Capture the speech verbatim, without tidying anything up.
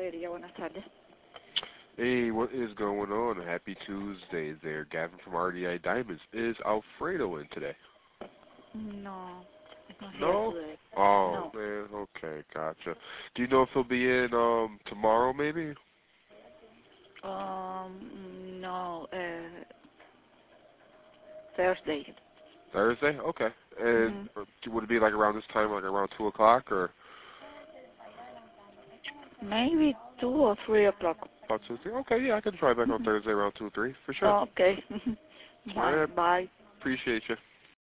Valeria, buenas tardes. Hey, what is going on? Happy Tuesday there. Gavin from R D I Diamonds. Is Alfredo in today? No, it's not here No? today. Oh, No. man. Okay, gotcha. Do you know if he'll be in um tomorrow, maybe? Um, no, uh, Thursday. Thursday? Okay. And Mm-hmm. uh, would it be like around this time, like around two o'clock, or Maybe two or three o'clock. about two, three? Okay, yeah, I can try back on Mm-hmm. Thursday around two, three, for sure. Okay. All right, Bye. Bye. appreciate you.